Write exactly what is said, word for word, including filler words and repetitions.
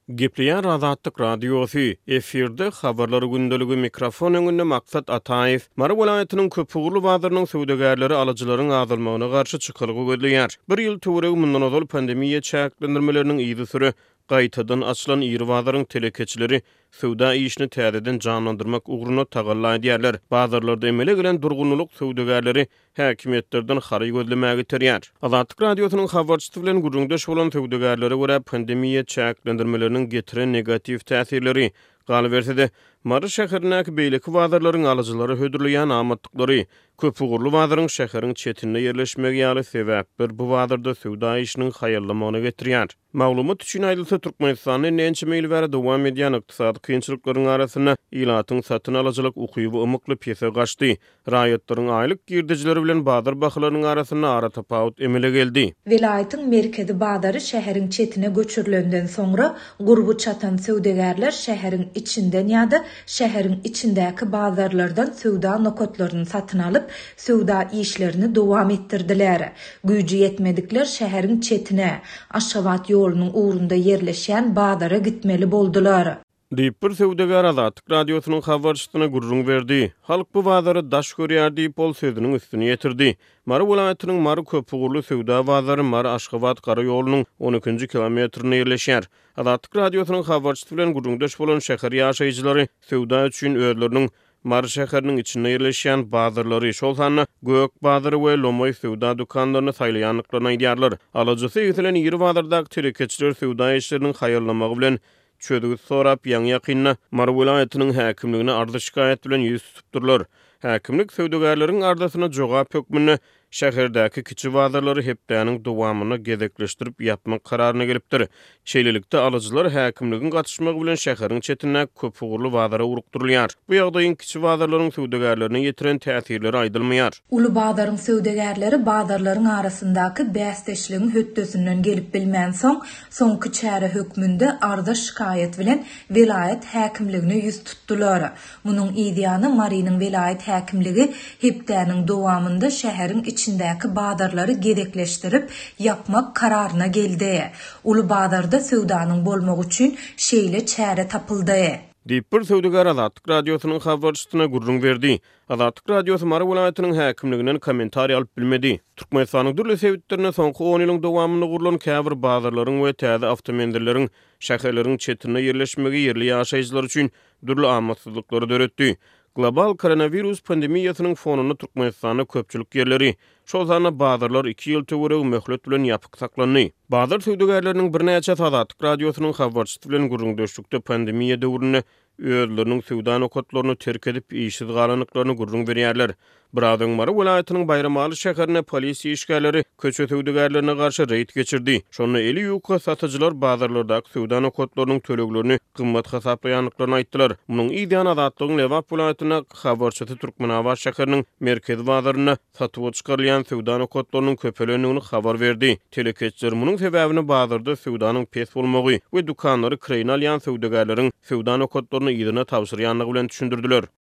Gepleyen Azatlyk Radiosu efirde habarlary gündöligi mikrofon öňünde maksat Ataýew Mara welaýatynyň köpügürli bazarynyň söwdegärleri alyjylaryň azalmagyna garşy çykylygy gözleýär. Bir ýyl töwereg mundan ozal pandemiýa çäklendirmeleriniň ýygy süri gaýtadan açylan ýyry bazaryň telekeçileri söwda işini täzeden canlandyrmak ugruna tagalla edýärler. Bazarlarda emele gelen durgunluk söwdegärleri häkimetlerden hary gözlemäge terýär. Azatlyk Radiosynyň habarçysy bilen gurrundaş bolan söwdegärlere görä pandemiýa çäklendirmeleriniň getiren negativ täsirleri galy bersede Mara şäherindäki beýleki bazarlaryň alyjylary hödürleýän amatlyklary köpügürli bazaryň şäheriň çetinde ýerleşmegi ýaly sebäpler bu bazarda söwda işiniň haýyrlamagyna getirýär. Maglumat üçin aýdylsa Türkmenistanyň näçe meýil bäri dowam edýän ykdysady kynçylyklaryň arasyna ilatyň satyn alyjylyk ukyby ymykly pese gaçdy. Raýatlaryň aýlyk girdijileri bilen bazar bahylarynyň arasyna ara tapawut emele geldi. Vilayatyň merkezi bazary şäheriň çetine göçürilenden soňra gurbu çatan söwdegärler şäheriň içinden ýa-da şäheriň içindäki bazarlardan söwda nokotlaryny satyn alyp söwda işlerini dowam etdirdiler. Güýji ýetmedikler şäheriň çetine Aşgabat ýolunyň ugrunda ýerleşýän bazara gitmeli boldular. Diýip bir söwdegär Azatlyk Radiosynyň habarçysyna gurrun berdi. Halk bu bazary daş görýär diýip bol sözüniň üstüne ýetirdi. Mara welaýatynyň Mara köpügürli söwda bazary Mara Aşgabat gara ýolunyň on ikinji kilometrine ýerleşýär. Azatlyk Radiosynyň habarçysy bilen gurrundaş bolan şäher ýaşaýjylary söwda üçin özleriniň Mara şäheriniň içinde ýerleşýän bazarlary şol sany Gök bazary we Lomoy söwda dukanlaryny saýlaýanlyklaryny aýdýarlar. Alyjysy ýetilen ýyry bazardaky telekeçiler söwda işlerini haýyrlamagy bilen çödügü sorap ýaňy ýakynna Mara welaýatynyň häkimligine ardy şikaýet bilen ýüz tutupdyrlar. Häkimlik söwdegärleriň ardasyna jogap hökmüni şäherdäki kiçi bazarlary hepdäniň dowamyny gezekleşdirip ýapmak kararyna gelipdir. Şeýlelikde alyjylar häkimligiň gatnaşmagy bilen şäheriň çetine köpügürli bazara urukdurulýar. Bu ýagdaýyň kiçi bazarlaryň söwdegärlerine ýetiren täsirleri aýdylmaýar. Uly bazaryň söwdegärleri bazarlaryň arasyndaky bäsdeşligiň hötdesinden gelip bilmän soň, soňky çäre hökmünde arda şikaýet bilen vilayet häkimligine ýüz tutdular. Munyň ýa-da Marynyň vilayet häkimligi hepdäniň dowamynda şäheriň içindäki bazarlary gedekleşdirip yapmak kararyna geldi. Uly bazarda söwdanyň bolmagy üçin şeýle çäre tapyldy. Diýip bir söwdegär Azatlyk Radiosynyň habarçysyna gurrun berdi. Azatlyk Radiosy Mara welaýatynyň häkimliginden kommentariýa alyp bilmedi. Türkmenistanyň dürli sebäplerine soňky on ýylyň dowamyny gurulan käbir bazarlaryň we täze awtomobilleriniň şäherleriň çetine ýerleşmegi ýerli ýaşaýjylar üçin dürli amatsızlyklary döretdi. Global koronavirus pandemiýasynyň fonuny Türkmenistanyň köpçülik ýerleri şol sany bazarlar iki ýyl töwereg möhlet bilen ýapyk saklandy. Bazar söwdegärleriniň bir näçe Azatlyk Radiosynyň habarçysy bilen gurrundaşlykda pandemiýa döwrüne özleriniň söwda nokotlaryny terk edip işsiz galanlyklaryny gurrun berýärler. Birazdan Mara welaýatynyň Bayramaly şäherine polisiýa işgärleri köçe söwdegärlerine garşy reýd geçirdi. Şonu eli ýuka satyjylar bazarlardaky söwda nokotlarynyň töleglerini gymmat hasaplaýanlyklaryny aýtdylar. Munyň ýa-da Azatlygyň Lewap welaýatyna habarçysy Türkmenabad şäheriniň merkezi bazaryna satyp çykarylýan söwda nokotlarynyň köpelenigini habar berdi. Telekeçiler munyň sebäbini bazarda söwdanyň pes bolmagy we dukanlary kreýin alýan söwdegärleriň söwda nokotlaryny ýygyna tapşyrýanlygy bilen düşündirdiler.